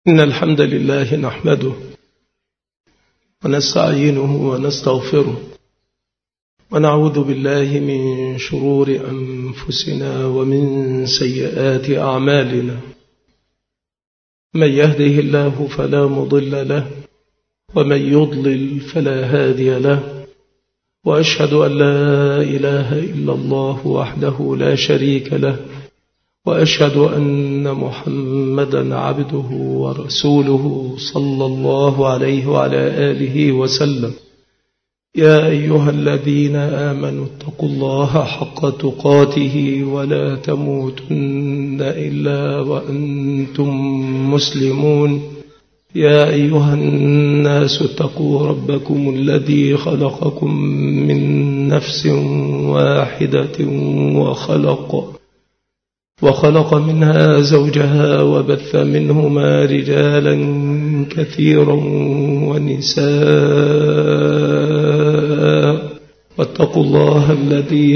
إن الحمد لله نحمده ونستعينه ونستغفره ونعوذ بالله من شرور أنفسنا ومن سيئات أعمالنا. من يهده الله فلا مضل له ومن يضلل فلا هادي له، وأشهد أن لا إله إلا الله وحده لا شريك له، وأشهد أن محمدا عبده ورسوله صلى الله عليه وعلى آله وسلم. يا أيها الذين آمنوا اتقوا الله حق تقاته ولا تموتن إلا وأنتم مسلمون. يا أيها الناس اتقوا ربكم الذي خلقكم من نفس واحدة وخلق منها زوجها وبث منهما رجالا كثيرا ونساء، واتقوا الله الذي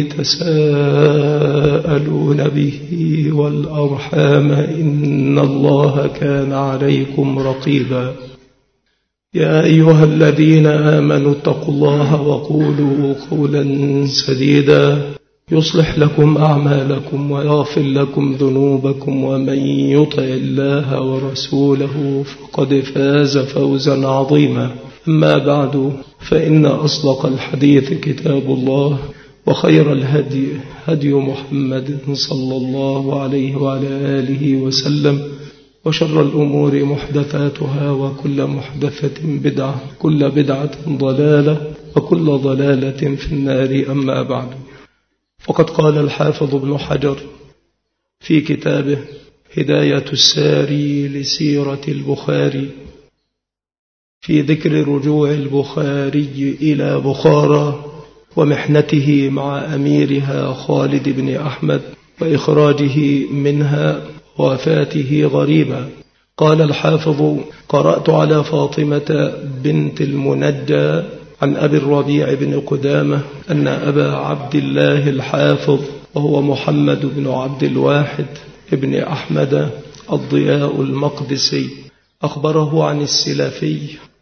تساءلون به والأرحام إن الله كان عليكم رقيبا. يا أيها الذين آمنوا اتقوا الله وقولوا قولا سديدا يصلح لكم أعمالكم ويغفر لكم ذنوبكم، ومن يطع الله ورسوله فقد فاز فوزا عظيما. أما بعد، فإن أصدق الحديث كتاب الله، وخير الهدي هدي محمد صلى الله عليه وعلى آله وسلم، وشر الأمور محدثاتها، وكل محدثة بدعة، كل بدعة ضلالة، وكل ضلالة في النار. أما بعد، فقد قال الحافظ ابن حجر في كتابه هداية الساري لسيرة البخاري في ذكر رجوع البخاري إلى بخارى ومحنته مع أميرها خالد بن أحمد وإخراجه منها ووفاته غريبا. قال الحافظ: قرأت على فاطمة بنت المنجى عن أبي الربيع بن قدامة أن أبا عبد الله الحافظ، وهو محمد بن عبد الواحد بن أحمد الضياء المقدسي، أخبره عن السلفي: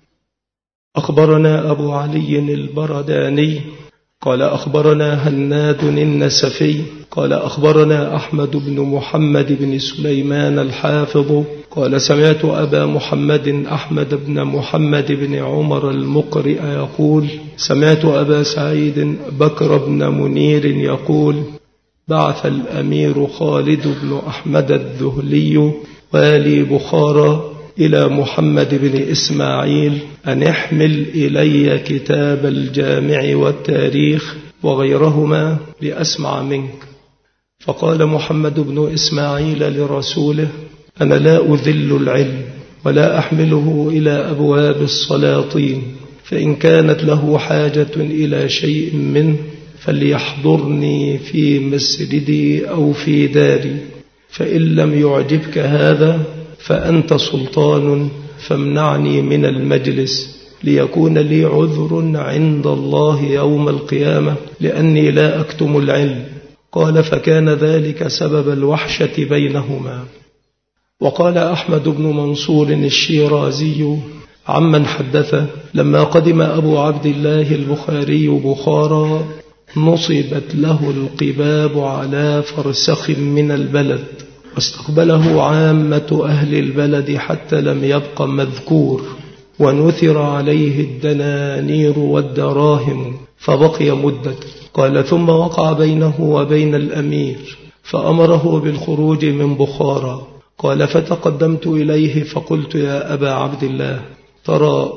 أخبرنا أبو علي البرداني قال أخبرنا هناد النسفي قال أخبرنا أحمد بن محمد بن سليمان الحافظ قال سمعت أبا محمد أحمد بن محمد بن عمر المقرئ يقول: سمعت أبا سعيد بكر بن منير يقول: بعث الأمير خالد بن أحمد الذهلي والي بخارى إلى محمد بن إسماعيل أن احمل إلي كتاب الجامع والتاريخ وغيرهما لأسمع منك. فقال محمد بن إسماعيل لرسوله: أنا لا أذل العلم ولا أحمله إلى أبواب السلاطين، فإن كانت له حاجة إلى شيء منه فليحضرني في مسجدي أو في داري، فإن لم يعجبك هذا فأنت سلطان فامنعني من المجلس ليكون لي عذر عند الله يوم القيامة، لأني لا أكتم العلم. قال: فكان ذلك سبب الوحشة بينهما. وقال أحمد بن منصور الشيرازي عمن حدث: لما قدم أبو عبد الله البخاري بخارى نصبت له القباب على فرسخ من البلد، واستقبله عامة أهل البلد حتى لم يبق مذكور، ونثر عليه الدنانير والدراهم فبقي مدة. قال: ثم وقع بينه وبين الأمير فأمره بالخروج من بخارى. قال: فتقدمت إليه فقلت: يا أبا عبد الله، ترى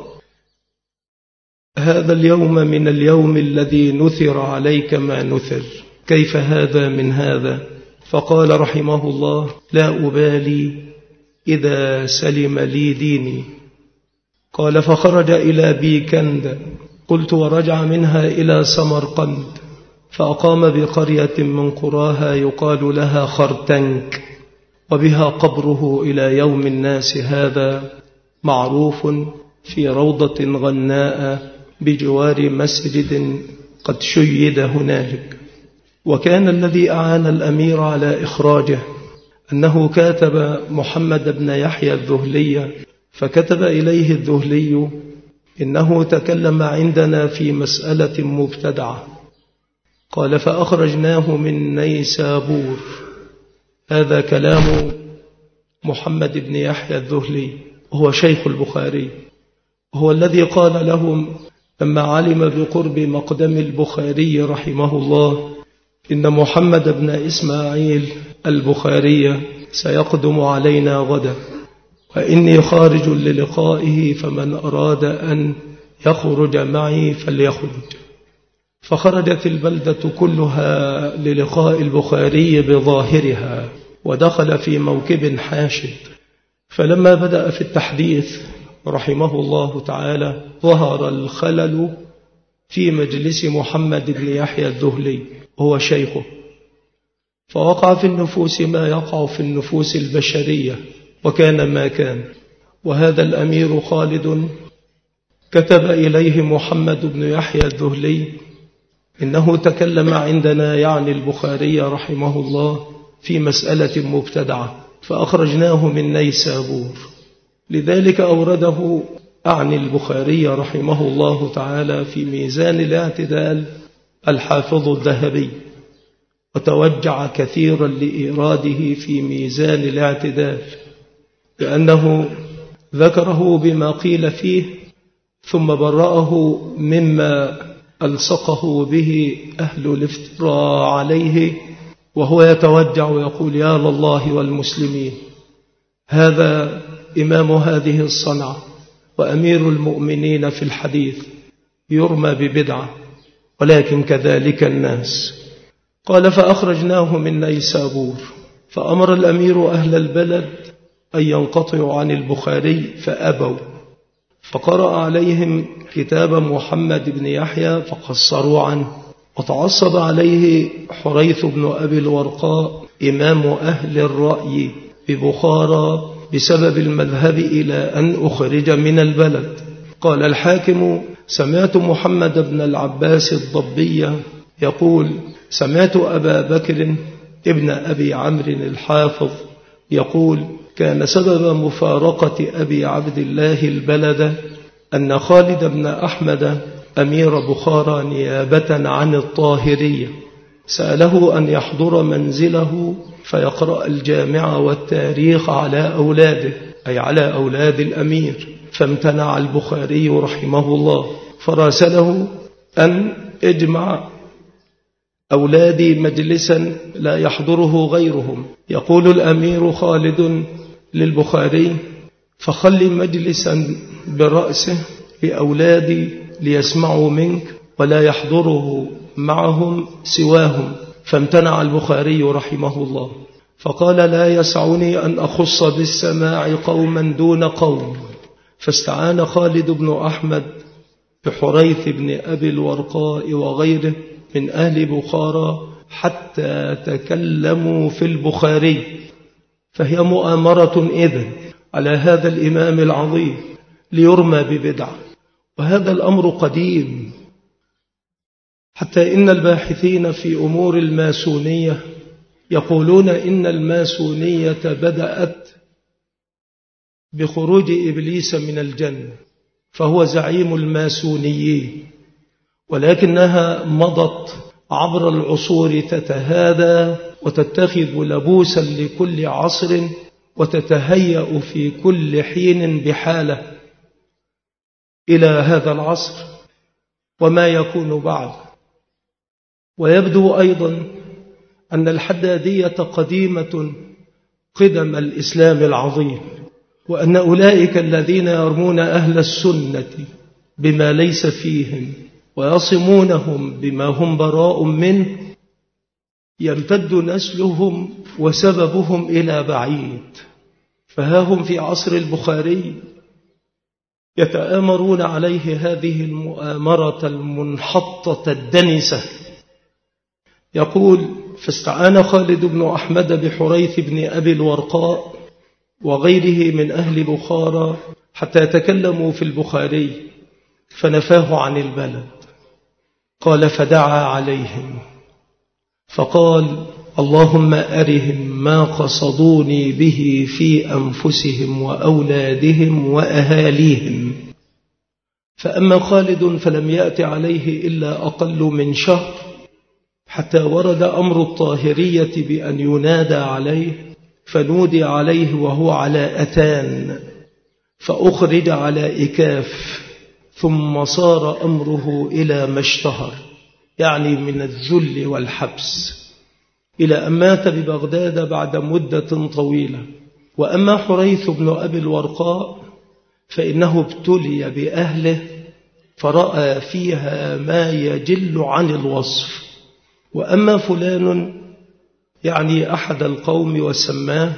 هذا اليوم من اليوم الذي نثر عليك ما نثر، كيف هذا من هذا؟ فقال رحمه الله: لا أبالي إذا سلم لي ديني. قال: فخرج إلى بيكند. قلت: ورجع منها إلى سمرقند، فأقام بقرية من قراها يقال لها خرتنك، وبها قبره إلى يوم الناس هذا، معروف في روضة غناء بجوار مسجد قد شيد هنالك. وكان الذي أعان الأمير على إخراجه أنه كاتب محمد بن يحيى الذهلي، فكتب إليه الذهلي: إنه تكلم عندنا في مسألة مبتدعة. قال: فأخرجناه من نيسابور. هذا كلام محمد بن يحيى الذهلي، وهو شيخ البخاري، هو الذي قال لهم لما علم بقرب مقدم البخاري رحمه الله: إن محمد بن إسماعيل البخاري سيقدم علينا غدا، وإني خارج للقائه، فمن أراد أن يخرج معي فليخرج. فخرجت البلدة كلها للقاء البخاري بظاهرها، ودخل في موكب حاشد. فلما بدأ في التحديث رحمه الله تعالى ظهر الخلل في مجلس محمد بن يحيى الذهلي وهو شيخه، فوقع في النفوس ما يقع في النفوس البشرية، وكان ما كان. وهذا الأمير خالد كتب إليه محمد بن يحيى الذهلي: إنه تكلم عندنا يعني البخاري رحمه الله في مسألة مبتدعة، فأخرجناه من نيسابور. لذلك أورده أعني البخاري رحمه الله تعالى في ميزان الاعتدال الحافظ الذهبي، وتوجع كثيرا لإيراده في ميزان الاعتدال، لأنه ذكره بما قيل فيه ثم برأه مما ألصقه به أهل الافتراء عليه، وهو يتوجع ويقول: يا لله والمسلمين، هذا إمام هذه الصنعة وأمير المؤمنين في الحديث يرمى ببدعة، ولكن كذلك الناس. قال: فأخرجناه من نيسابور، فأمر الأمير أهل البلد أن ينقطعوا عن البخاري فأبوا، فقرأ عليهم كتاب محمد بن يحيى فقصروا عنه. وتعصب عليه حريث بن أبي الورقاء إمام أهل الرأي ببخارى بسبب المذهب إلى أن أخرج من البلد. قال الحاكم: سمعت محمد بن العباس الضبي يقول: سمعت أبا بكر ابن أبي عمرو الحافظ يقول: كان سبب مفارقة أبي عبد الله البلد أن خالد بن أحمد أمير بخارى نيابة عن الطاهرية سأله أن يحضر منزله فيقرأ الجامع والتاريخ على أولاده، أي على أولاد الأمير، فامتنع البخاري رحمه الله، فراسله أن اجمع أولادي مجلسا لا يحضره غيرهم. يقول الأمير خالد للبخاري: فخل مجلسا برأسه لأولادي ليسمعوا منك ولا يحضره معهم سواهم. فامتنع البخاري رحمه الله، فقال: لا يسعني أن أخص بالسماع قوما دون قوم. فاستعان خالد بن أحمد بحريث بن أبي الورقاء وغيره من أهل بخارى حتى تكلموا في البخاري، فهي مؤامرة إذن على هذا الإمام العظيم ليرمى ببدعة. وهذا الأمر قديم، حتى إن الباحثين في أمور الماسونية يقولون إن الماسونية بدأت بخروج إبليس من الجنة، فهو زعيم الماسونيين، ولكنها مضت عبر العصور تتهادى وتتخذ لبوسا لكل عصر، وتتهيأ في كل حين بحالة إلى هذا العصر وما يكون بعد. ويبدو أيضا أن الحدادية قديمة قدم الإسلام العظيم، وأن أولئك الذين يرمون أهل السنة بما ليس فيهم ويصمونهم بما هم براء منه يمتد نسلهم وسببهم إلى بعيد. فها هم في عصر البخاري يتآمرون عليه هذه المؤامرة المنحطة الدنسة. يقول: فاستعان خالد بن أحمد بحريث بن أبي الورقاء وغيره من أهل بخارى حتى تكلموا في البخاري فنفاه عن البلد. قال: فدعا عليهم فقال: اللهم أرهم ما قصدوني به في أنفسهم وأولادهم وأهاليهم. فأما خالد فلم يأت عليه إلا أقل من شهر، حتى ورد أمر الطاهرية بأن ينادى عليه، فنودي عليه وهو على أتان، فأخرج على إكاف، ثم صار أمره إلى ما اشتهر، يعني من الذل والحبس، إلى أن مات ببغداد بعد مدة طويلة. وأما حريث بن أبي الورقاء فإنه ابتلي بأهله فرأى فيها ما يجل عن الوصف. وأما فلان يعني أحد القوم وسماه،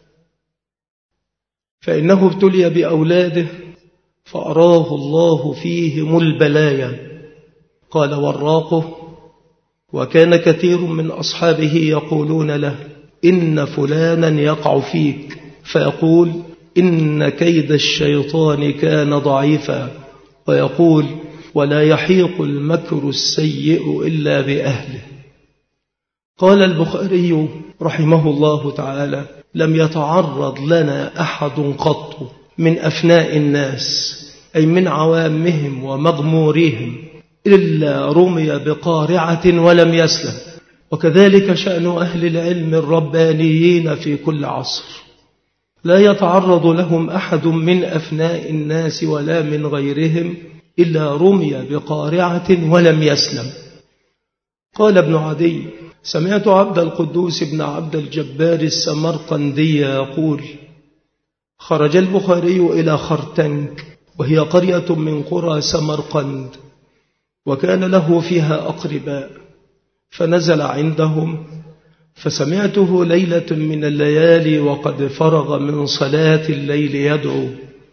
فإنه ابتلي بأولاده فأراه الله فيهم البلايا. قال وراقه: وكان كثير من أصحابه يقولون له: إن فلانا يقع فيك، فيقول: إن كيد الشيطان كان ضعيفا، ويقول: ولا يحيق المكر السيء إلا بأهله. قال البخاري رحمه الله تعالى: لم يتعرض لنا أحد قط من أفناء الناس، أي من عوامهم ومغموريهم، إلا رمي بقارعة ولم يسلم. وكذلك شأن أهل العلم الربانيين في كل عصر، لا يتعرض لهم أحد من أفناء الناس ولا من غيرهم إلا رمي بقارعة ولم يسلم. قال ابن عدي: سمعت عبد القدوس بن عبد الجبار السمرقندي يقول: خرج البخاري إلى خرتنك، وهي قرية من قرى سمرقند، وكان له فيها أقرباء، فنزل عندهم، فسمعته ليلة من الليالي وقد فرغ من صلاة الليل يدعو.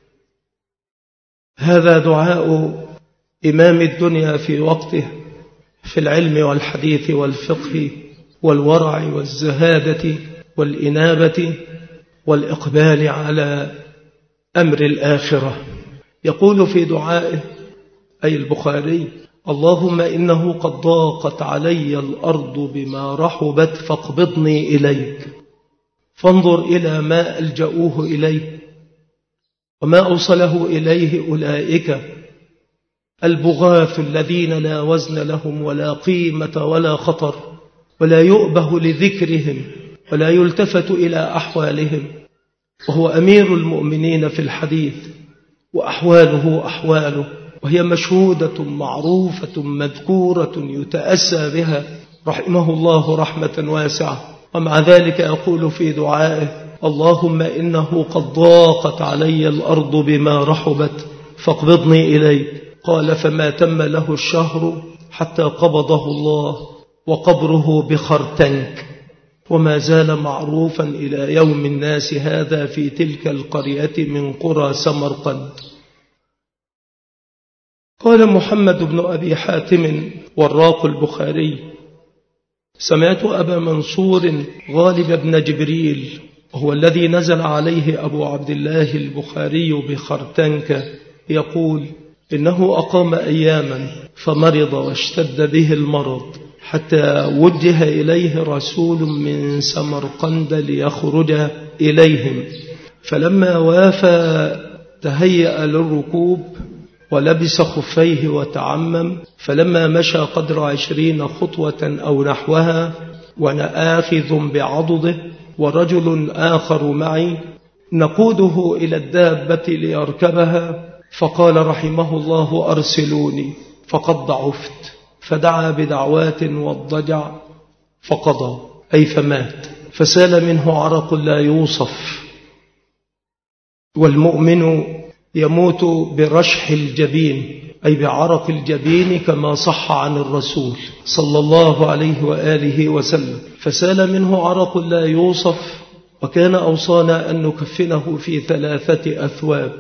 هذا دعاء إمام الدنيا في وقته، في العلم والحديث والفقه والورع والزهادة والإنابة والإقبال على أمر الآخرة. يقول في دعائه أي البخاري: اللهم إنه قد ضاقت علي الأرض بما رحبت فاقبضني إليك، فانظر إلى ما ألجأوه إليه وما أوصله إليه أولئك البغاث الذين لا وزن لهم ولا قيمة ولا خطر، ولا يؤبه لذكرهم ولا يلتفت إلى أحوالهم، وهو أمير المؤمنين في الحديث، وأحواله أحواله، وهي مشهودة معروفة مذكورة يتأسى بها رحمه الله رحمة واسعة. ومع ذلك يقول في دعائه: اللهم إنه قد ضاقت علي الأرض بما رحبت فاقبضني إليك. قال: فما تم له الشهر حتى قبضه الله، وقبره بخرتنك، وما زال معروفا إلى يوم الناس هذا في تلك القرية من قرى سمرقند. قال محمد بن أبي حاتم وراق البخاري: سمعت أبا منصور غالب بن جبريل، وهو الذي نزل عليه أبو عبد الله البخاري بخرتنك، يقول: إنه أقام أياما فمرض واشتد به المرض، حتى وجه إليه رسول من سمرقند ليخرج إليهم، فلما وافى تهيأ للركوب ولبس خفيه وتعمم، فلما مشى قدر 20 خطوة أو نحوها وأنا آخذ بعضده ورجل آخر معي نقوده إلى الدابة ليركبها، فقال رحمه الله: أرسلوني فقد ضعفت، فدعا بدعوات واضطجع فقضى، أي فمات، فسال منه عرق لا يوصف. والمؤمن يموت برشح الجبين، أي بعرق الجبين، كما صح عن الرسول صلى الله عليه وآله وسلم، فسال منه عرق لا يوصف. وكان أوصانا أن نكفنه في 3 أثواب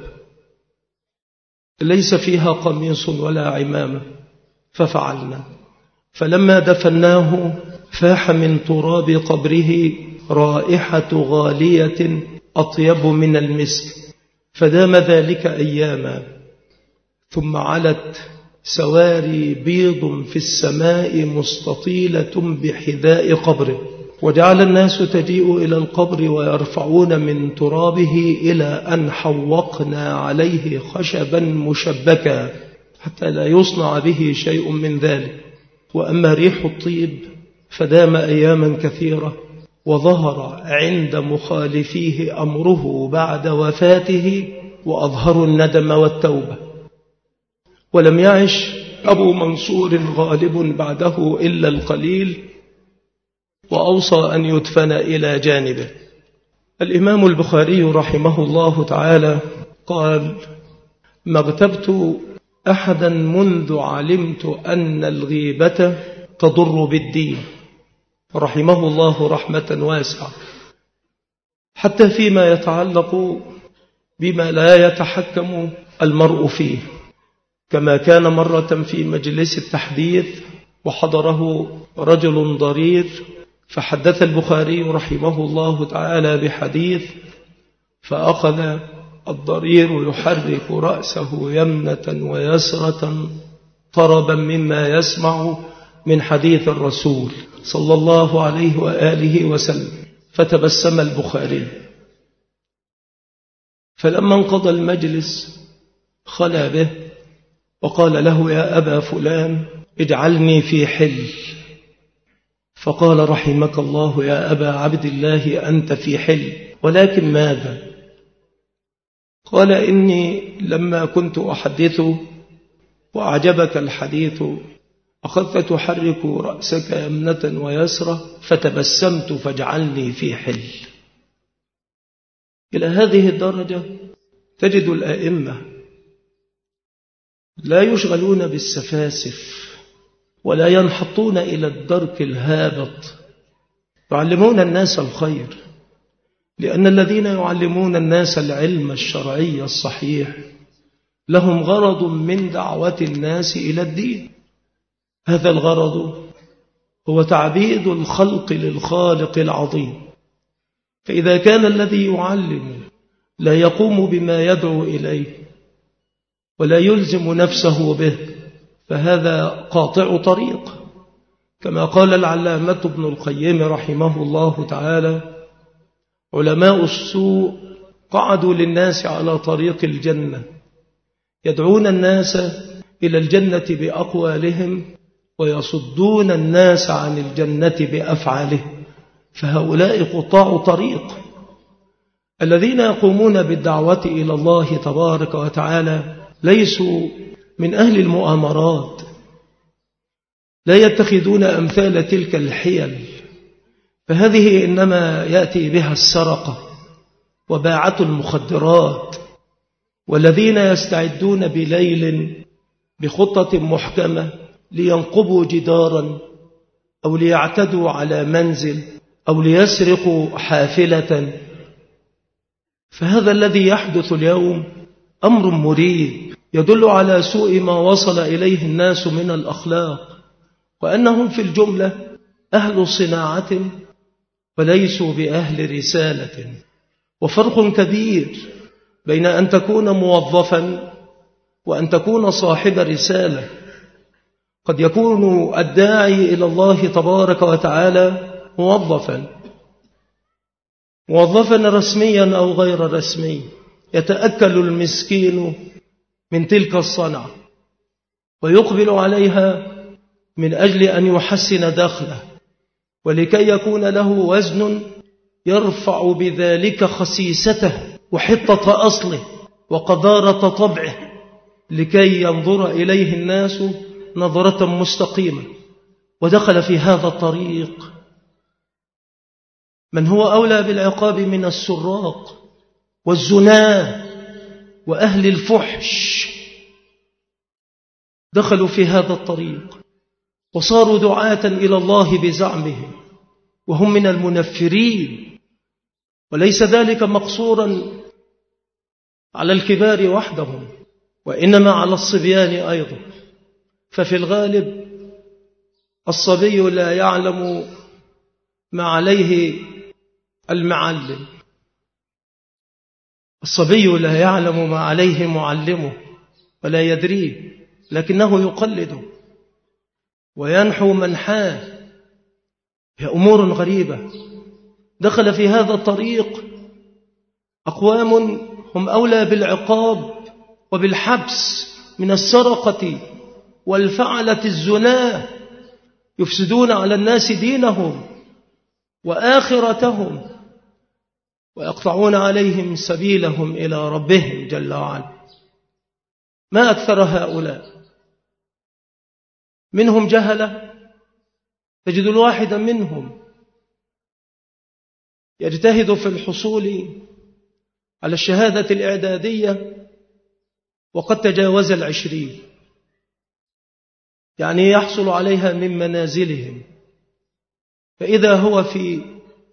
ليس فيها قميص ولا عمامة، ففعلنا. فلما دفناه فاح من تراب قبره رائحة غالية أطيب من المسك، فدام ذلك أياما، ثم علت سواري بيض في السماء مستطيلة بحذاء قبره، وجعل الناس تجيء إلى القبر ويرفعون من ترابه إلى أن حوقنا عليه خشبا مشبكا حتى لا يصنع به شيء من ذلك. وأما ريح الطيب فدام أياما كثيرة، وظهر عند مخالفيه أمره بعد وفاته، وأظهروا الندم والتوبة. ولم يعش أبو منصور غالب بعده إلا القليل، وأوصى أن يدفن إلى جانبه. الإمام البخاري رحمه الله تعالى قال: ما اغتبت أحدا منذ علمت أن الغيبة تضر بالدين. رحمه الله رحمة واسعة، حتى فيما يتعلق بما لا يتحكم المرء فيه، كما كان مرة في مجلس التحديث وحضره رجل ضرير، فحدث البخاري رحمه الله تعالى بحديث، فأخذ الضرير يحرك رأسه يمنة ويسرة طربا مما يسمع من حديث الرسول صلى الله عليه وآله وسلم، فتبسم البخاري. فلما انقضى المجلس خلى به وقال له: يا أبا فلان اجعلني في حل. فقال: رحمك الله يا أبا عبد الله، أنت في حل، ولكن ماذا؟ قال: إني لما كنت أحدث وأعجبك الحديث أخذت تحرك رأسك يمنة ويسرة فتبسمت فاجعلني في حل. إلى هذه الدرجة تجد الأئمة لا يشغلون بالسفاسف ولا ينحطون إلى الدرك الهابط، يعلمون الناس الخير، لأن الذين يعلمون الناس العلم الشرعي الصحيح لهم غرض من دعوة الناس إلى الدين. هذا الغرض هو تعبيد الخلق للخالق العظيم. فإذا كان الذي يعلم لا يقوم بما يدعو إليه ولا يلزم نفسه به، فهذا قاطع طريق، كما قال العلامة ابن القيم رحمه الله تعالى: علماء السوء قعدوا للناس على طريق الجنة، يدعون الناس إلى الجنة بأقوالهم ويصدون الناس عن الجنة بأفعالهم، فهؤلاء قطاع طريق. الذين يقومون بالدعوة إلى الله تبارك وتعالى ليسوا من أهل المؤامرات، لا يتخذون أمثال تلك الحيل، فهذه إنما يأتي بها السرقة وباعة المخدرات، والذين يستعدون بليل بخطة محكمة لينقبوا جدارا أو ليعتدوا على منزل أو ليسرقوا حافلة. فهذا الذي يحدث اليوم أمر مريب يدل على سوء ما وصل إليه الناس من الأخلاق، وأنهم في الجملة أهل صناعة وليسوا بأهل رسالة. وفرق كبير بين أن تكون موظفا وأن تكون صاحب رسالة. قد يكون الداعي إلى الله تبارك وتعالى موظفا رسميا أو غير رسمي، يتأكل المسكين من تلك الصنعة ويقبل عليها من أجل أن يحسن دخله، ولكي يكون له وزن يرفع بذلك خسيسته وحطة أصله وقذارة طبعه، لكي ينظر إليه الناس نظرة مستقيمة. ودخل في هذا الطريق من هو أولى بالعقاب من السراق والزنا وأهل الفحش، دخلوا في هذا الطريق وصاروا دعاة إلى الله بزعمهم، وهم من المنفرين. وليس ذلك مقصورا على الكبار وحدهم، وإنما على الصبيان أيضا. ففي الغالب الصبي لا يعلم ما عليه المعلم، الصبي لا يعلم ما عليه معلمه ولا يدريه، لكنه يقلد وينحو منحاه هي أمور غريبة. دخل في هذا الطريق أقوام هم أولى بالعقاب وبالحبس من السرقة والفعلة الزنا، يفسدون على الناس دينهم وآخرتهم ويقطعون عليهم سبيلهم إلى ربهم جل وعلا. ما أكثر هؤلاء. منهم جهلة، تجد الواحد منهم يجتهد في الحصول على الشهادة الإعدادية وقد تجاوز 20، يعني يحصل عليها من منازلهم، فإذا هو في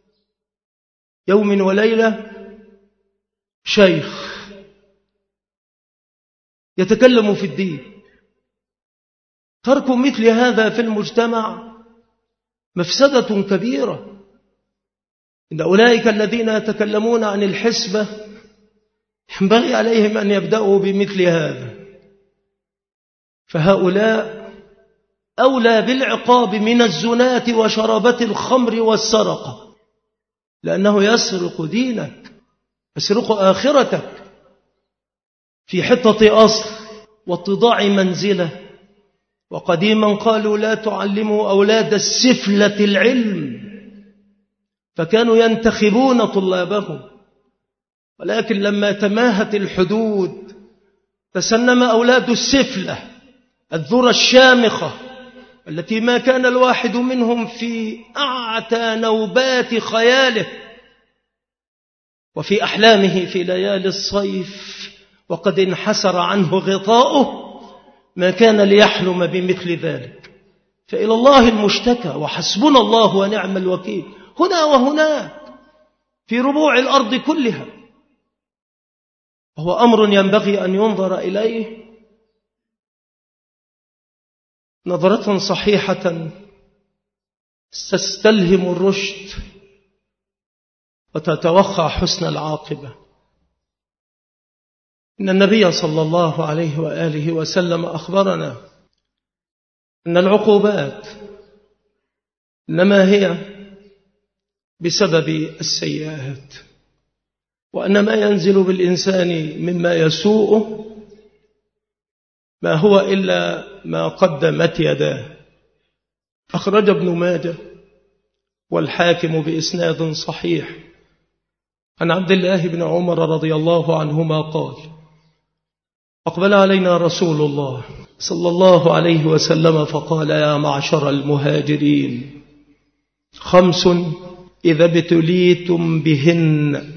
يوم وليلة شيخ يتكلم في الدين. ترك مثل هذا في المجتمع مفسدة كبيرة. إن أولئك الذين يتكلمون عن الحسبة ينبغي عليهم أن يبدأوا بمثل هذا، فهؤلاء أولى بالعقاب من الزناة وشربة الخمر والسرقة، لأنه يسرق دينك، يسرق آخرتك في حطة أصل واتضاع منزلة. وقديما قالوا لا تعلموا أولاد السفلة العلم، فكانوا ينتخبون طلابهم، ولكن لما تماهت الحدود تسنم أولاد السفلة الذرة الشامخة التي ما كان الواحد منهم في أعتى نوبات خياله وفي أحلامه في ليالي الصيف وقد انحسر عنه غطاؤه ما كان ليحلم بمثل ذلك. فإلى الله المشتكى، وحسبنا الله ونعم الوكيل هنا وهناك في ربوع الأرض كلها. وهو أمر ينبغي أن ينظر إليه نظرة صحيحة تستلهم الرشد وتتوخى حسن العاقبة. إن النبي صلى الله عليه وآله وسلم أخبرنا أن العقوبات إنما هي بسبب السيئات، وأن ما ينزل بالإنسان مما يسوءه ما هو إلا ما قدمت يداه. أخرج ابن ماجه والحاكم بإسناد صحيح عن عبد الله بن عمر رضي الله عنهما قال: أقبل علينا رسول الله صلى الله عليه وسلم فقال: يا معشر المهاجرين، 5 إذا ابتليتم بهن،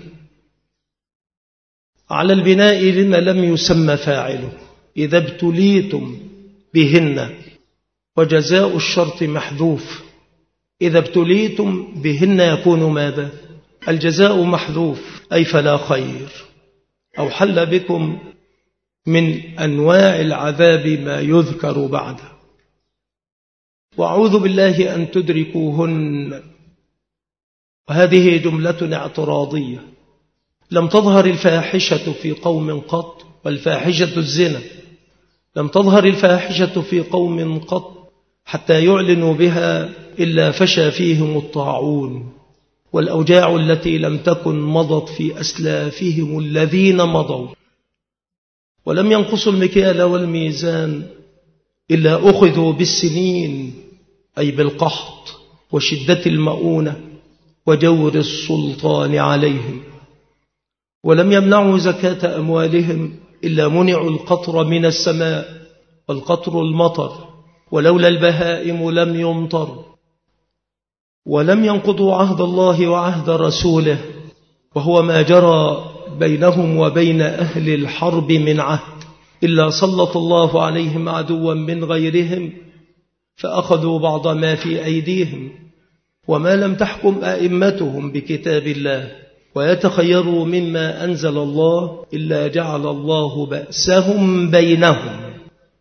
على البناء لما لم يسمى فاعله، إذا ابتليتم بهن، وجزاء الشرط محذوف. إذا ابتليتم بهن يكون ماذا؟ الجزاء محذوف، أي فلا خير، أو حل بكم من أنواع العذاب ما يذكر بعده. وأعوذ بالله أن تدركوهن، وهذه جملة اعتراضية. لم تظهر الفاحشة في قوم قط، والفاحشة الزنا، لم تظهر الفاحشة في قوم قط حتى يعلنوا بها إلا فشى فيهم الطاعون والأوجاع التي لم تكن مضت في أسلافهم الذين مضوا. ولم ينقصوا المكيال والميزان إلا أخذوا بالسنين، أي بالقحط وشدة المؤونة وجور السلطان عليهم. ولم يمنعوا زكاة أموالهم إلا منعوا القطر من السماء، والقطر المطر، ولولا البهائم لم يمطر. ولم ينقضوا عهد الله وعهد رسوله، وهو ما جرى بينهم وبين أهل الحرب من عهد، إلا سلط الله عليهم عدوا من غيرهم فأخذوا بعض ما في أيديهم. وما لم تحكم أئمتهم بكتاب الله ويتخيروا مما أنزل الله إلا جعل الله بأسهم بينهم.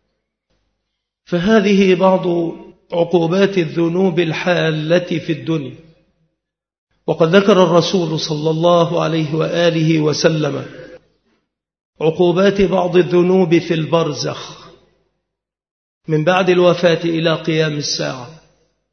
فهذه بعض عقوبات الذنوب الحالة في الدنيا. وقد ذكر الرسول صلى الله عليه وآله وسلم عقوبات بعض الذنوب في البرزخ من بعد الوفاة إلى قيام الساعة.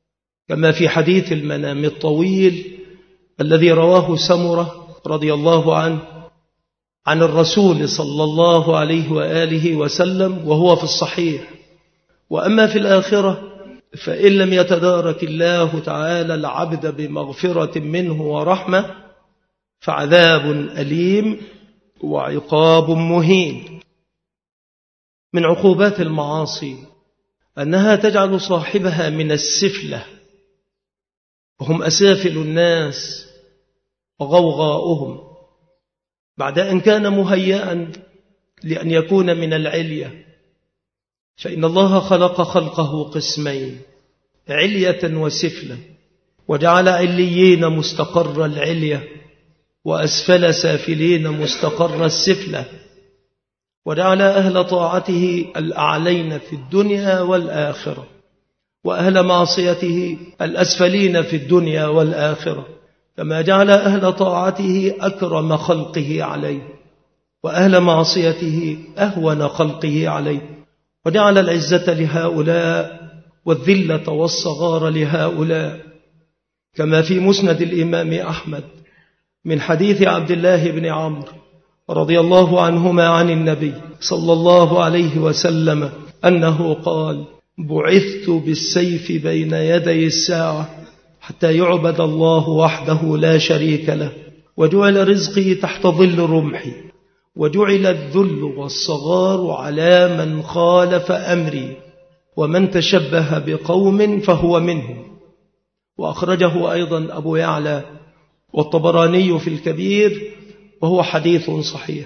كما في حديث المنام الطويل الذي رواه سمرة رضي الله عنه عن الرسول صلى الله عليه وآله وسلم وهو في الصحيح. وأما في الآخرة فإن لم يتدارك الله تعالى العبد بمغفرة منه ورحمة فعذاب أليم وعقاب مهين. من عقوبات المعاصي أنها تجعل صاحبها من السفلة، وهم أسافل الناس وغوغاؤهم، بعد أن كان مهيئا لأن يكون من العلية. فإن الله خلق خلقه قسمين، علية وسفلة، وجعل عليين مستقر العلية وأسفل سافلين مستقر السفلة، وجعل أهل طاعته الأعلين في الدنيا والآخرة، وأهل معصيته الأسفلين في الدنيا والآخرة، كما جعل أهل طاعته أكرم خلقه عليه وأهل معصيته أهون خلقه عليه، وجعل العزة لهؤلاء والذلة والصغار لهؤلاء، كما في مسند الإمام أحمد من حديث عبد الله بن عمرو رضي الله عنهما عن النبي صلى الله عليه وسلم أنه قال: بعثت بالسيف بين يدي الساعة حتى يعبد الله وحده لا شريك له، وجعل رزقي تحت ظل رمحي، وجعل الذل والصغار على من خالف أمري، ومن تشبه بقوم فهو منهم. وأخرجه أيضا أبو يعلى والطبراني في الكبير وهو حديث صحيح.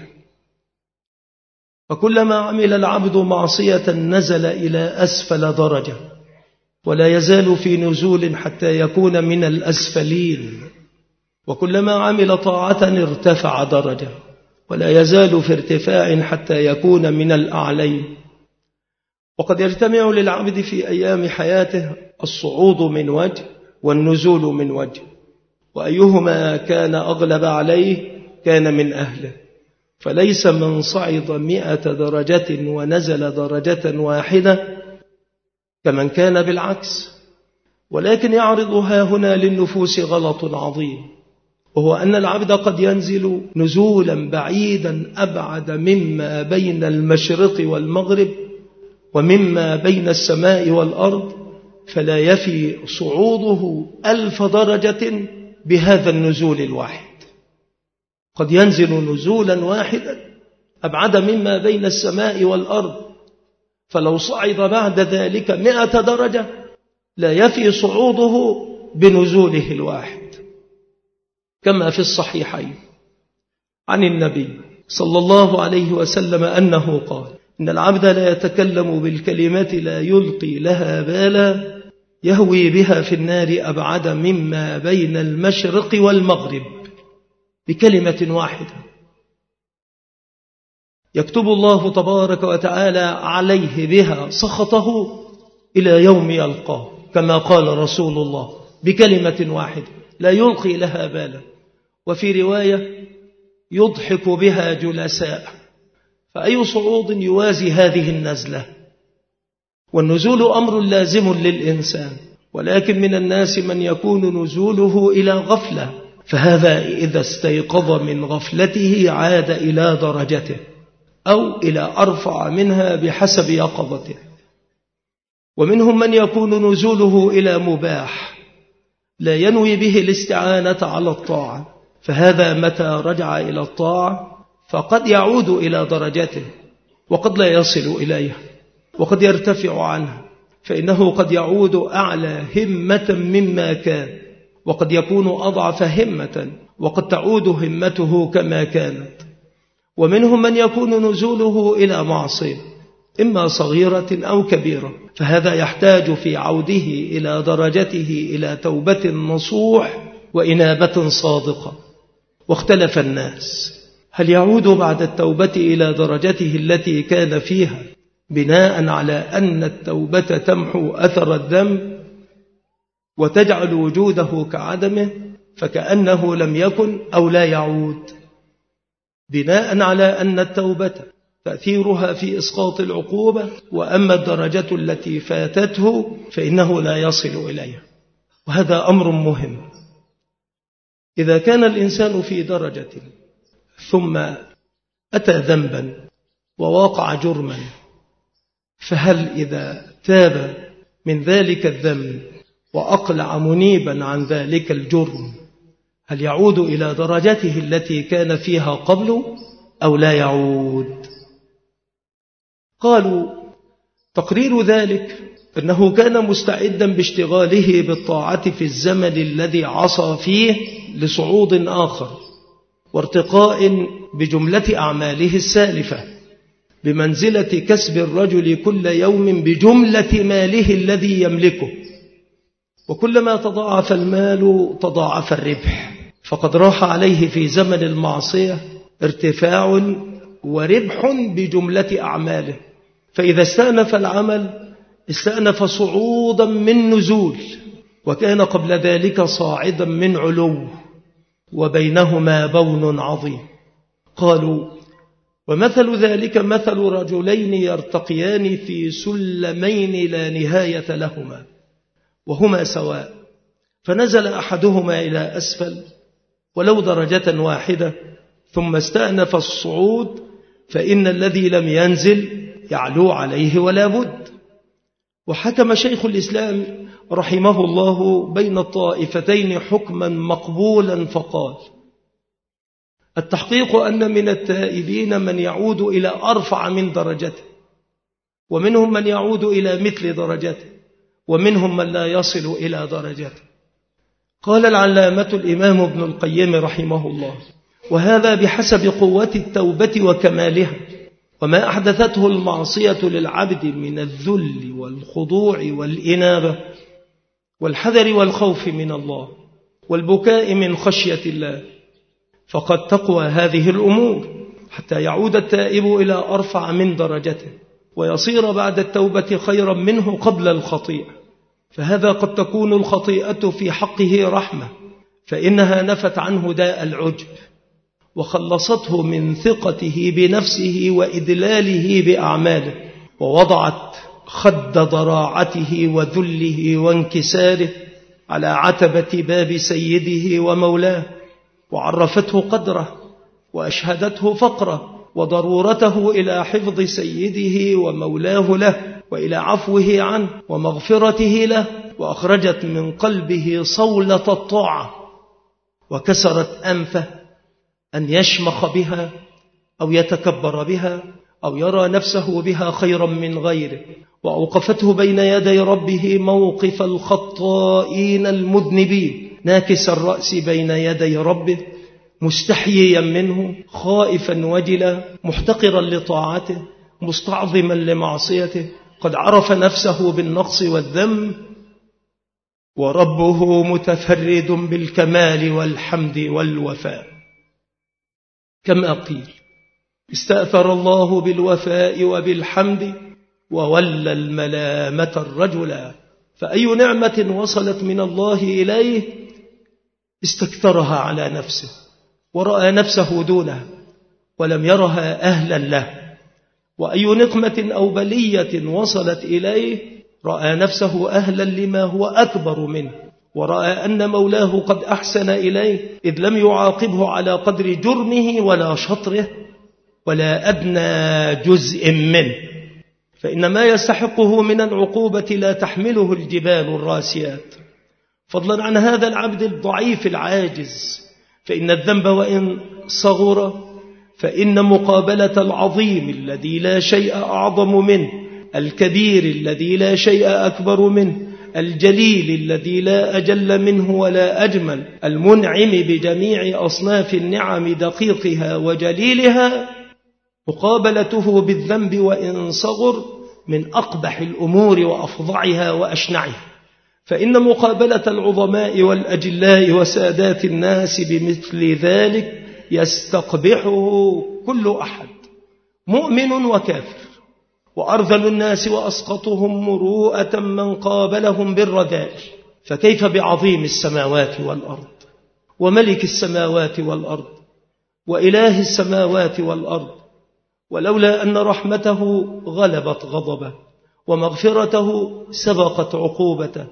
فكلما عمل العبد معصية نزل إلى أسفل درجة، ولا يزال في نزول حتى يكون من الأسفلين، وكلما عمل طاعة ارتفع درجة، ولا يزال في ارتفاع حتى يكون من الأعلين. وقد يجتمع للعبد في أيام حياته الصعود من وجه والنزول من وجه، وأيهما كان أغلب عليه كان من أهله، فليس من صعد 100 درجة ونزل درجة واحدة كمن كان بالعكس. ولكن يعرض هنا للنفوس غلط عظيم، وهو أن العبد قد ينزل نزولا بعيدا أبعد مما بين المشرق والمغرب ومما بين السماء والأرض، فلا يفي صعوده 1000 درجة بهذا النزول الواحد. قد ينزل نزولا واحدا أبعد مما بين السماء والأرض، فلو صعد بعد ذلك 100 درجة لا يفي صعوده بنزوله الواحد. كما في الصحيحين عن النبي صلى الله عليه وسلم أنه قال: إن العبد لا يتكلم بالكلمة لا يلقي لها بالا يهوي بها في النار أبعد مما بين المشرق والمغرب، بكلمة واحدة يكتب الله تبارك وتعالى عليه بها سخطه إلى يوم يلقاه، كما قال رسول الله: بكلمة واحدة لا يلقي لها بالا. وفي رواية: يضحك بها جلساء. فأي صعود يوازي هذه النزلة؟ والنزول أمر لازم للإنسان، ولكن من الناس من يكون نزوله إلى غفلة، فهذا إذا استيقظ من غفلته عاد إلى درجته أو إلى أرفع منها بحسب يقظته. ومنهم من يكون نزوله إلى مباح لا ينوي به الاستعانة على الطاعة، فهذا متى رجع إلى الطاعة فقد يعود إلى درجته، وقد لا يصل إليها، وقد يرتفع عنها، فإنه قد يعود أعلى همة مما كان، وقد يكون أضعف همة، وقد تعود همته كما كانت. ومنهم من يكون نزوله إلى معصية إما صغيرة أو كبيرة، فهذا يحتاج في عوده إلى درجته إلى توبة نصوح وإنابة صادقة. واختلف الناس هل يعود بعد التوبة إلى درجته التي كان فيها بناء على أن التوبة تمحو أثر الذنب وتجعل وجوده كعدمه فكأنه لم يكن، أو لا يعود بناء على أن التوبة تأثيرها في إسقاط العقوبة، وأما الدرجة التي فاتته فإنه لا يصل إليها. وهذا أمر مهم. إذا كان الإنسان في درجة ثم أتى ذنبا وواقع جرما، فهل إذا تاب من ذلك الذنب وأقلع منيبا عن ذلك الجرم هل يعود إلى درجته التي كان فيها قبل أو لا يعود؟ قالوا تقرير ذلك أنه كان مستعدا باشتغاله بالطاعة في الزمن الذي عصى فيه لصعود آخر وارتقاء بجملة أعماله السالفة، بمنزلة كسب الرجل كل يوم بجملة ماله الذي يملكه، وكلما تضاعف المال تضاعف الربح، فقد راح عليه في زمن المعصية ارتفاع وربح بجملة أعماله، فإذا استأنف العمل استأنف صعودا من نزول، وكان قبل ذلك صاعدا من علو، وبينهما بون عظيم. قالوا ومثل ذلك مثل رجلين يرتقيان في سلمين لا نهاية لهما وهما سواء، فنزل أحدهما إلى أسفل ولو درجة واحدة ثم استأنف الصعود، فإن الذي لم ينزل يعلو عليه ولا بد. وحكم شيخ الإسلام رحمه الله بين الطائفتين حكما مقبولا فقال التحقيق أن من التائبين من يعود إلى أرفع من درجته، ومنهم من يعود إلى مثل درجته، ومنهم من لا يصل إلى درجته. قال العلامة الإمام ابن القيم رحمه الله وهذا بحسب قوة التوبة وكمالها، وما أحدثته المعصية للعبد من الذل والخضوع والإنابة والحذر والخوف من الله والبكاء من خشية الله، فقد تقوى هذه الأمور حتى يعود التائب إلى أرفع من درجته ويصير بعد التوبة خيرا منه قبل الخطيئة. فهذا قد تكون الخطيئة في حقه رحمة، فإنها نفت عنه داء العجب وخلصته من ثقته بنفسه وإدلاله بأعماله، ووضعت خد ضراعته وذله وانكساره على عتبة باب سيده ومولاه، وعرفته قدره وأشهدته فقره وضرورته إلى حفظ سيده ومولاه له وإلى عفوه عنه ومغفرته له، وأخرجت من قلبه صولة الطاعة وكسرت أنفه أن يشمخ بها أو يتكبر بها أو يرى نفسه بها خيرا من غيره، وأوقفته بين يدي ربه موقف الخطائين المذنبين ناكس الرأس بين يدي ربه مستحييا منه خائفا وجلا محتقرا لطاعته مستعظما لمعصيته، قد عرف نفسه بالنقص والذنب، وربه متفرد بالكمال والحمد والوفاء. كما قيل استأثر الله بالوفاء وبالحمد وولى الملامة الرجلا، فأي نعمة وصلت من الله إليه استكثرها على نفسه ورأى نفسه دونها ولم يرها أهلا له، وأي نقمة أو بلية وصلت إليه رأى نفسه أهلا لما هو أكبر منه، ورأى أن مولاه قد أحسن إليه إذ لم يعاقبه على قدر جرمه ولا شطره ولا أدنى جزء منه، فإن ما يستحقه من العقوبة لا تحمله الجبال الراسيات، فضلا عن هذا العبد الضعيف العاجز، فإن الذنب وإن صغر فإن مقابلة العظيم الذي لا شيء أعظم منه، الكبير الذي لا شيء أكبر منه، الجليل الذي لا أجل منه ولا أجمل، المنعم بجميع أصناف النعم دقيقها وجليلها، مقابلته بالذنب وإن صغر من أقبح الأمور وأفظعها وأشنعها، فإن مقابلة العظماء والأجلاء وسادات الناس بمثل ذلك يستقبحه كل أحد مؤمن وكافر، وأرذل الناس وأسقطهم مروءة من قابلهم بالرذائل، فكيف بعظيم السماوات والأرض وملك السماوات والأرض وإله السماوات والأرض، ولولا أن رحمته غلبت غضبه ومغفرته سبقت عقوبته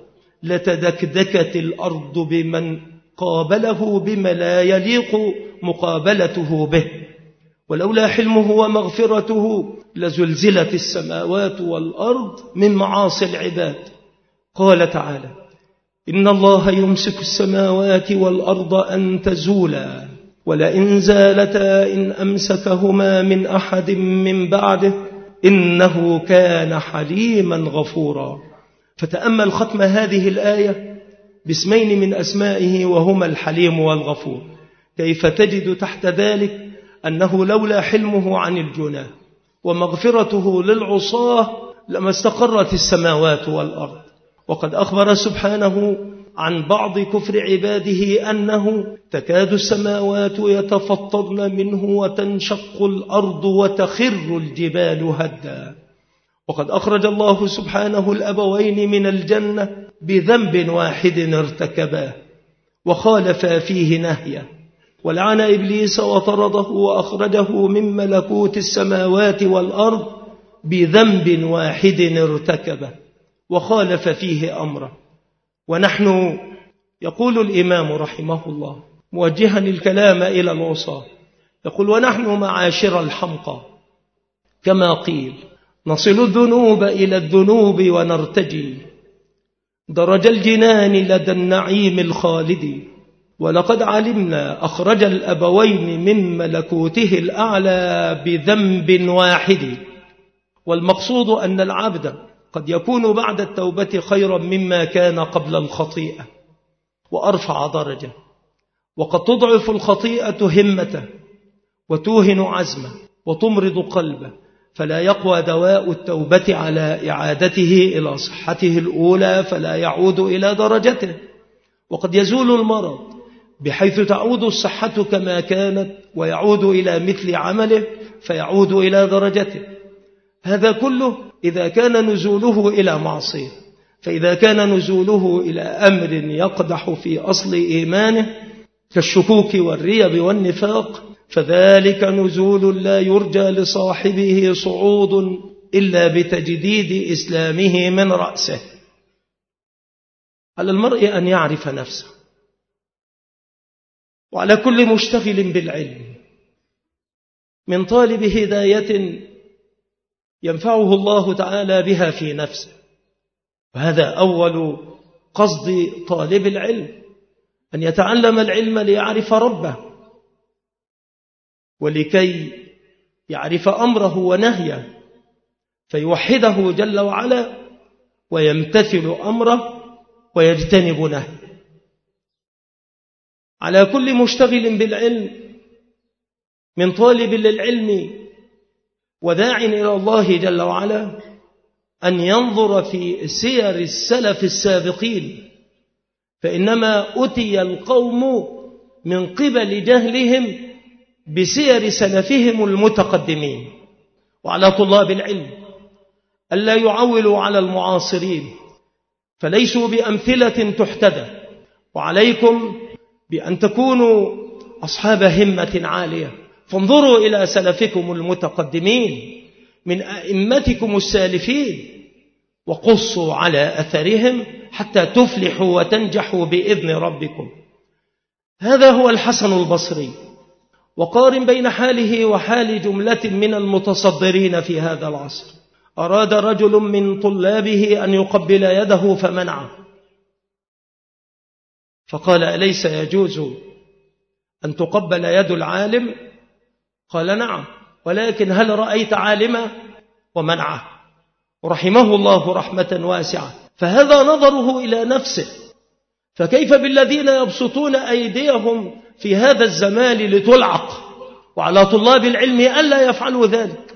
لتدكدكت الأرض بمن قابله بما لا يليق مقابلته به، ولولا حلمه ومغفرته لزلزلت السماوات والأرض من معاصي العباد. قال تعالى: إن الله يمسك السماوات والأرض أن تزولا ولئن زالتا إن أمسكهما من أحد من بعده إنه كان حليما غفورا. فتأمل ختم هذه الآية باسمين من أسمائه وهما الحليم والغفور، كيف تجد تحت ذلك أنه لولا حلمه عن الجناه ومغفرته للعصاة لما استقرت السماوات والأرض. وقد أخبر سبحانه عن بعض كفر عباده أنه تكاد السماوات يتفطرن منه وتنشق الأرض وتخر الجبال هدا. وقد أخرج الله سبحانه الأبوين من الجنة بذنب واحد ارتكباه وخالفا فيه نهيه، ولعن إبليس وطرده وأخرجه من ملكوت السماوات والأرض بذنب واحد ارتكبه وخالف فيه أمره. ونحن، يقول الإمام رحمه الله موجها الكلام إلى العصاة، يقول: ونحن معاشر الحمقى كما قيل نصل الذنوب إلى الذنوب ونرتجي درج الجنان لدى النعيم الخالد، ولقد علمنا أخرج الأبوين من ملكوته الأعلى بذنب واحد. والمقصود أن العبد قد يكون بعد التوبة خيرا مما كان قبل الخطيئة وأرفع درجة، وقد تضعف الخطيئة همته وتوهن عزمه وتمرض قلبه، فلا يقوى دواء التوبة على إعادته إلى صحته الأولى فلا يعود إلى درجته. وقد يزول المرض بحيث تعود الصحة كما كانت ويعود إلى مثل عمله فيعود إلى درجته. هذا كله إذا كان نزوله إلى معصية، فإذا كان نزوله إلى أمر يقدح في أصل إيمانه كالشكوك والريب والنفاق فذلك نزول لا يرجى لصاحبه صعود إلا بتجديد إسلامه من رأسه. على المرء أن يعرف نفسه، وعلى كل مشتغل بالعلم من طالب هداية ينفعه الله تعالى بها في نفسه، وهذا أول قصد طالب العلم، أن يتعلم العلم ليعرف ربه ولكي يعرف أمره ونهيه فيوحده جل وعلا ويمتثل أمره ويجتنب نهيه. على كل مشتغل بالعلم من طالب للعلم وداع إلى الله جل وعلا أن ينظر في سير السلف السابقين، فإنما أتي القوم من قبل جهلهم بسير سلفهم المتقدمين. وعلى طلاب العلم ألا يعولوا على المعاصرين فليسوا بأمثلة تحتدى، وعليكم بأن تكونوا أصحاب همة عالية، فانظروا إلى سلفكم المتقدمين من أئمتكم السالفين وقصوا على أثرهم حتى تفلحوا وتنجحوا بإذن ربكم. هذا هو الحسن البصري، وقارن بين حاله وحال جملة من المتصدرين في هذا العصر. أراد رجل من طلابه أن يقبل يده فمنعه، فقال: أليس يجوز أن تقبل يد العالم؟ قال: نعم، ولكن هل رأيت عالما؟ ومنعه رحمه الله رحمة واسعة. فهذا نظره إلى نفسه، فكيف بالذين يبسطون أيديهم في هذا الزمان لتلعق، وعلى طلاب العلم ألا يفعلوا ذلك.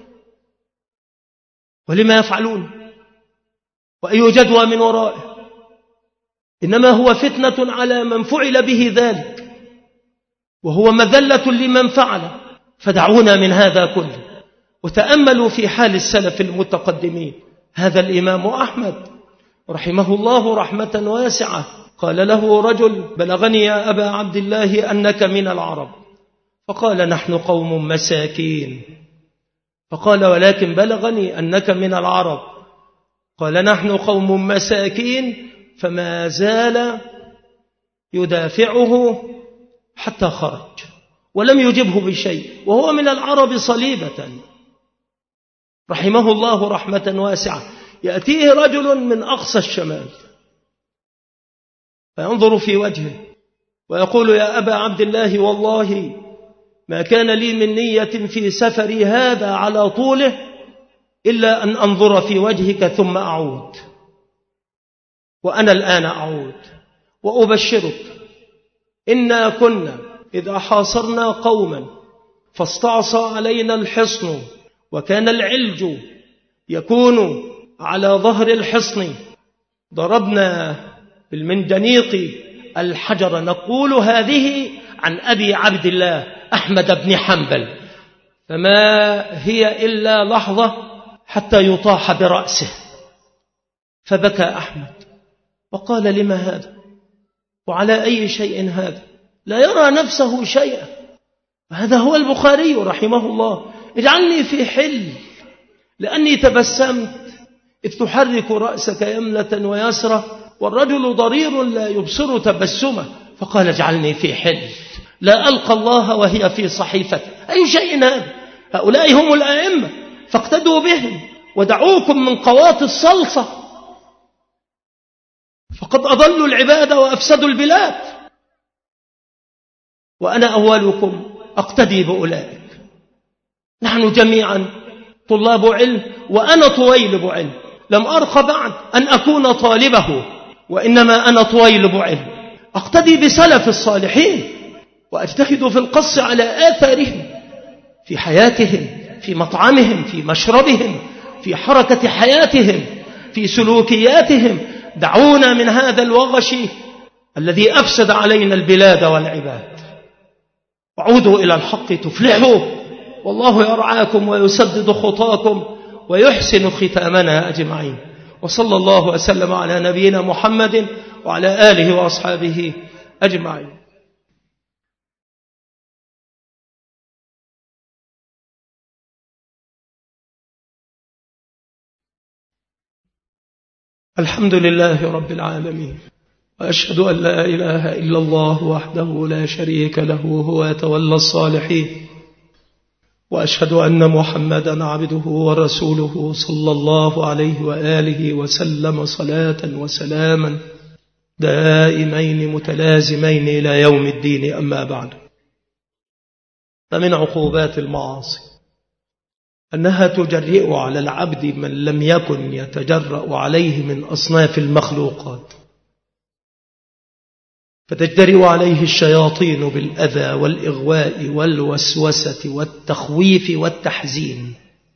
ولما يفعلون؟ وأي جدوى من ورائه؟ إنما هو فتنة على من فعل به ذلك، وهو مذلة لمن فعله. فدعونا من هذا كله وتأملوا في حال السلف المتقدمين. هذا الإمام أحمد رحمه الله رحمة واسعة قال له رجل: بلغني يا أبا عبد الله أنك من العرب. فقال: نحن قوم مساكين. فقال: ولكن بلغني أنك من العرب. قال: نحن قوم مساكين فما زال يدافعه حتى خرج ولم يجبه بشيء، وهو من العرب صليبة رحمه الله رحمة واسعة. يأتيه رجل من أقصى الشمال فينظر في وجهه ويقول: يا أبا عبد الله، والله ما كان لي من نية في سفري هذا على طوله إلا أن أنظر في وجهك ثم أعود، وأنا الآن أعود وأبشرك إنا كنا إذا حاصرنا قوما فاستعصى علينا الحصن وكان العلج يكون على ظهر الحصن ضربنا بالمنجنيق الحجر نقول هذه عن أبي عبد الله أحمد بن حنبل، فما هي إلا لحظة حتى يطاح برأسه. فبكى أحمد وقال: لما هذا؟ وعلى أي شيء هذا؟ لا يرى نفسه شيئا. هذا هو البخاري رحمه الله: اجعلني في حل لأني تبسمت إذ تحرك رأسك يمنة ويسرى والرجل ضرير لا يبصر تبسمه، فقال: اجعلني في حل لا ألقى الله وهي في صحيفتي. أي شيء هذا؟ هؤلاء هم الأئمة فاقتدوا بهم ودعوكم من قوات الصلصة، فقد أضلوا العباد وأفسدوا البلاد، وأنا أولكم أقتدي بأولئك. نحن جميعا طلاب علم، وأنا طويلب علم، لم أرق بعد أن أكون طالبه، وإنما أنا طويلب علم، أقتدي بسلف الصالحين وأجتهد في القص على آثارهم في حياتهم، في مطعمهم، في مشربهم، في حركة حياتهم، في سلوكياتهم. دعونا من هذا الوغش الذي أفسد علينا البلاد والعباد، وعودوا إلى الحق تفلحوا، والله يرعاكم ويسدد خطاكم ويحسن ختامنا أجمعين. وصلى الله وسلم على نبينا محمد وعلى آله وأصحابه أجمعين. الحمد لله رب العالمين، وأشهد أن لا إله إلا الله وحده لا شريك له هو يتولى الصالحين، وأشهد أن محمدا عبده ورسوله صلى الله عليه وآله وسلم صلاة وسلاما دائمين متلازمين إلى يوم الدين. أما بعد، فمن عقوبات المعاصي أنها تجرئ على العبد من لم يكن يتجرأ عليه من أصناف المخلوقات، فتجترئ عليه الشياطين بالأذى والإغواء والوسوسة والتخويف والتحزين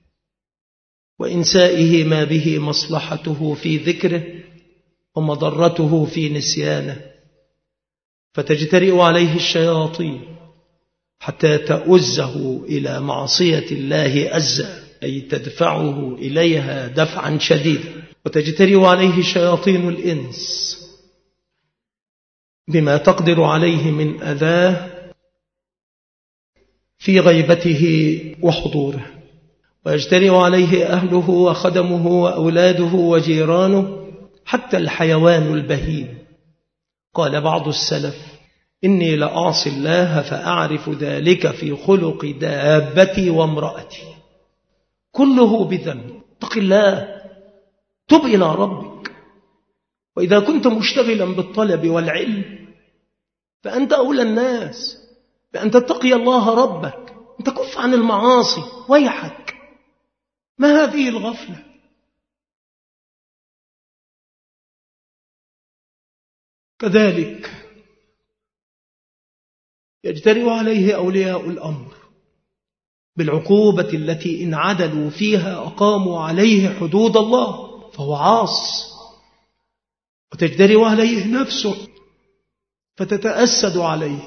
وإنسائه ما به مصلحته في ذكره ومضرته في نسيانه، فتجترئ عليه الشياطين حتى تؤزه إلى معصية الله أزا، أي تدفعه إليها دفعا شديدا، وتجترئ عليه شياطين الإنس بما تقدر عليه من أذاه في غيبته وحضوره، ويجترئ عليه أهله وخدمه وأولاده وجيرانه حتى الحيوان البهيم. قال بعض السلف: إني لأعصي الله فأعرف ذلك في خلق دابتي وامرأتي. كله بذنب، اتق الله، تب إلى ربك. وإذا كنت مشتغلا بالطلب والعلم فأنت أولى الناس بأن تتقي الله ربك، أن تكف عن المعاصي. ويحك، ما هذه الغفلة؟ كذلك يجترئ عليه أولياء الأمر بالعقوبة التي إن عدلوا فيها أقاموا عليه حدود الله فهو عاص، وتجترئ عليه نفسه فتتأسد عليه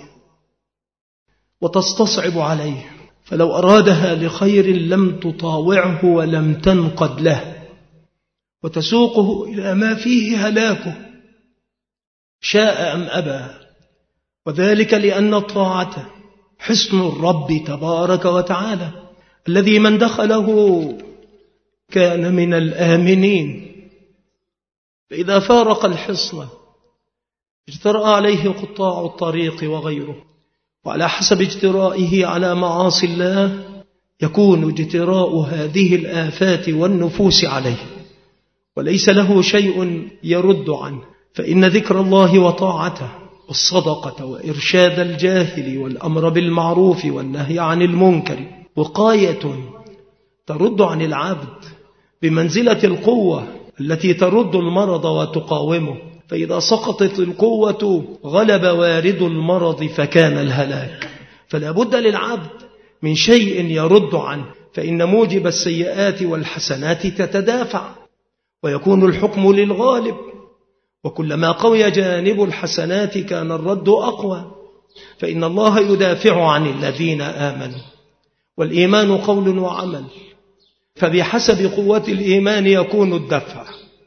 وتستصعب عليه، فلو أرادها لخير لم تطاوعه ولم تنقد له وتسوقه إلى ما فيه هلاكه شاء أم أبى. وذلك لأن الطاعة حصن الرب تبارك وتعالى الذي من دخله كان من الآمنين، فإذا فارق الحصن اجترأ عليه قطاع الطريق وغيره، وعلى حسب اجترائه على معاصي الله يكون اجتراء هذه الآفات والنفوس عليه، وليس له شيء يرد عنه. فإن ذكر الله وطاعته والصدقة وإرشاد الجاهل والأمر بالمعروف والنهي عن المنكر وقاية ترد عن العبد بمنزلة القوة التي ترد المرض وتقاومه، فإذا سقطت القوة غلب وارد المرض فكان الهلاك. فلا بد للعبد من شيء يرد عنه، فإن موجب السيئات والحسنات تتدافع ويكون الحكم للغالب، وكلما قوي جانب الحسنات كان الرد أقوى، فإن الله يدافع عن الذين آمنوا، والإيمان قول وعمل، فبحسب قوة الإيمان يكون الدفع.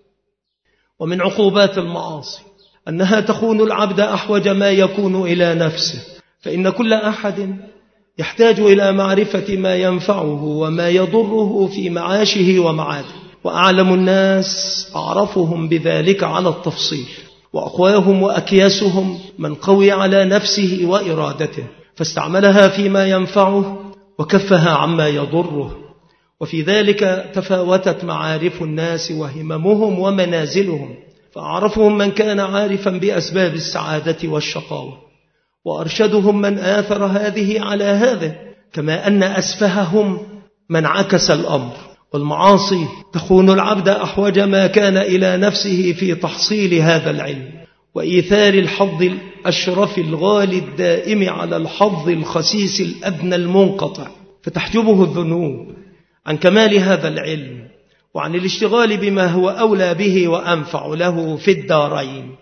ومن عقوبات المعاصي أنها تخون العبد أحوج ما يكون إلى نفسه، فإن كل أحد يحتاج إلى معرفة ما ينفعه وما يضره في معاشه ومعاده، وأعلم الناس أعرفهم بذلك على التفصيل، وأقواهم وأكياسهم من قوي على نفسه وإرادته فاستعملها فيما ينفعه وكفها عما يضره. وفي ذلك تفاوتت معارف الناس وهممهم ومنازلهم، فأعرفهم من كان عارفا بأسباب السعادة والشقاوة، وأرشدهم من آثر هذه على هذا، كما أن أسفههم من عكس الأمر. والمعاصي تخون العبد أحوج ما كان إلى نفسه في تحصيل هذا العلم وإيثار الحظ الأشرف الغالي الدائم على الحظ الخسيس الأدنى المنقطع، فتحجبه الذنوب عن كمال هذا العلم وعن الاشتغال بما هو أولى به وأنفع له في الدارين،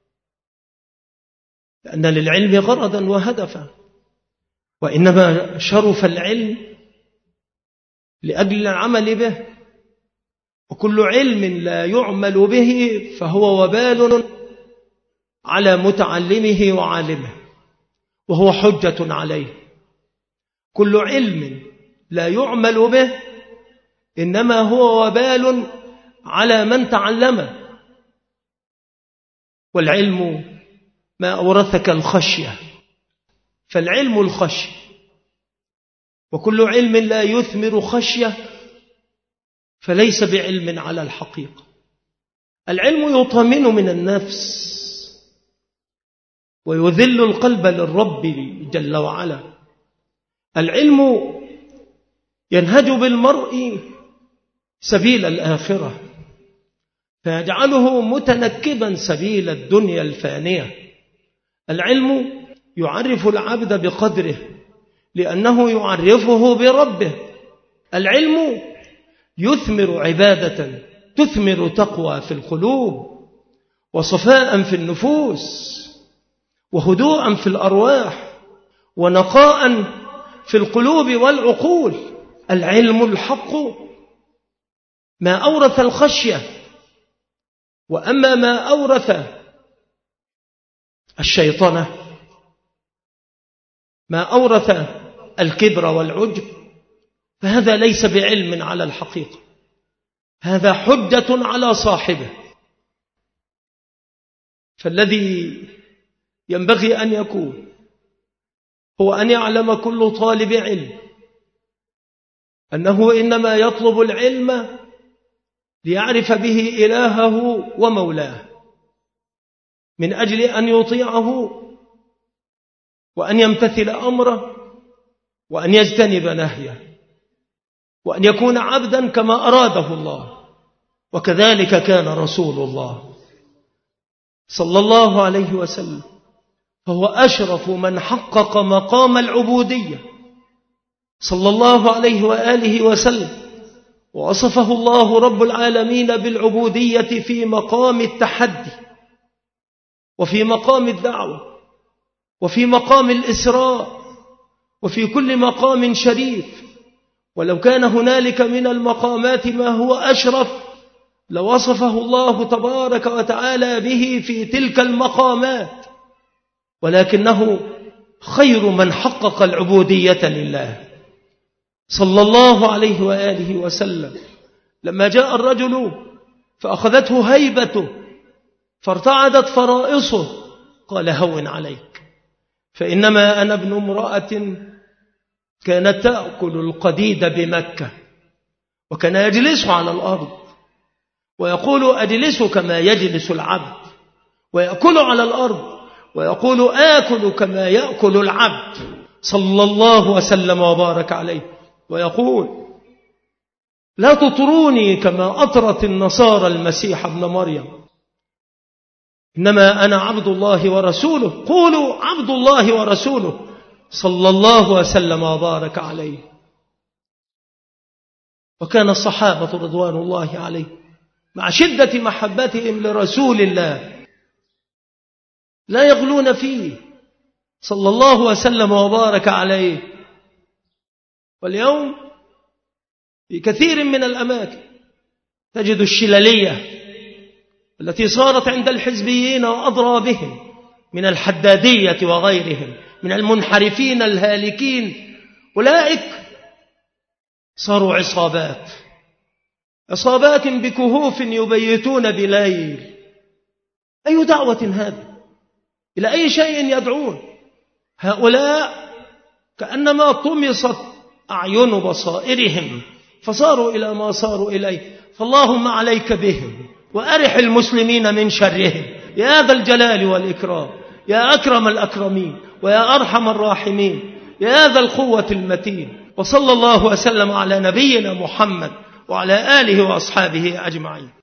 لأن للعلم غرضا وهدفا، وإنما شرف العلم لأجل العمل به، وكل علم لا يعمل به فهو وبال على متعلمه وعالمه وهو حجة عليه. كل علم لا يعمل به إنما هو وبال على من تعلمه. والعلم ما أورثك الخشية، فالعلم الخشية، وكل علم لا يثمر خشية فليس بعلم على الحقيقة. العلم يطمئن من النفس ويذل القلب للرب جل وعلا. العلم ينهج بالمرء سبيل الآخرة فيجعله متنكبا سبيل الدنيا الفانية. العلم يعرف العبد بقدره لأنه يعرفه بربه. العلم يثمر عبادة تثمر تقوى في القلوب وصفاء في النفوس وهدوءا في الأرواح ونقاء في القلوب والعقول. العلم الحق ما أورث الخشية، وأما ما أورث الشيطنة، ما أورث الكبر والعجب، فهذا ليس بعلم على الحقيقة، هذا حجة على صاحبه. فالذي ينبغي أن يكون هو أن يعلم كل طالب علم أنه إنما يطلب العلم ليعرف به إلهه ومولاه، من أجل أن يطيعه وأن يمتثل أمره وأن يجتنب نهيه، وأن يكون عبدا كما أراده الله. وكذلك كان رسول الله صلى الله عليه وسلم، فهو أشرف من حقق مقام العبودية صلى الله عليه وآله وسلم، ووصفه الله رب العالمين بالعبودية في مقام التحدي وفي مقام الدعوة وفي مقام الإسراء وفي كل مقام شريف. ولو كان هنالك من المقامات ما هو أشرف لوصفه الله تبارك وتعالى به في تلك المقامات، ولكنه خير من حقق العبودية لله صلى الله عليه وآله وسلم. لما جاء الرجل فأخذته هيبته فارتعدت فرائصه. قال هون عليك، فإنما أنا ابن امرأة كانت تأكل القديد بمكة، وكان يجلس على الأرض ويقول أجلس كما يجلس العبد، ويأكل على الأرض ويقول آكل كما يأكل العبد، صلى الله وسلم وبارك عليه. ويقول لا تطروني كما أطرت النصارى المسيح ابن مريم، إنما أنا عبد الله ورسوله، قولوا عبد الله ورسوله، صلى الله وسلم وبارك عليه. وكان الصحابة رضوان الله عليه مع شدة محبتهم لرسول الله لا يغلون فيه، صلى الله وسلم وبارك عليه. واليوم في كثير من الأماكن تجد الشلالية التي صارت عند الحزبيين وأضرابهم من الحدادية وغيرهم من المنحرفين الهالكين، أولئك صاروا عصابات بكهوف يبيتون بليل. أي دعوة هذا؟ إلى أي شيء يدعون هؤلاء؟ كأنما طمست أعين بصائرهم فصاروا إلى ما صاروا إليه. فاللهم عليك بهم وأرح المسلمين من شرهم يا ذا الجلال والإكرام، يا أكرم الأكرمين ويا أرحم الراحمين، يا ذا القوة المتين. وصلى الله وسلم على نبينا محمد وعلى آله وأصحابه أجمعين.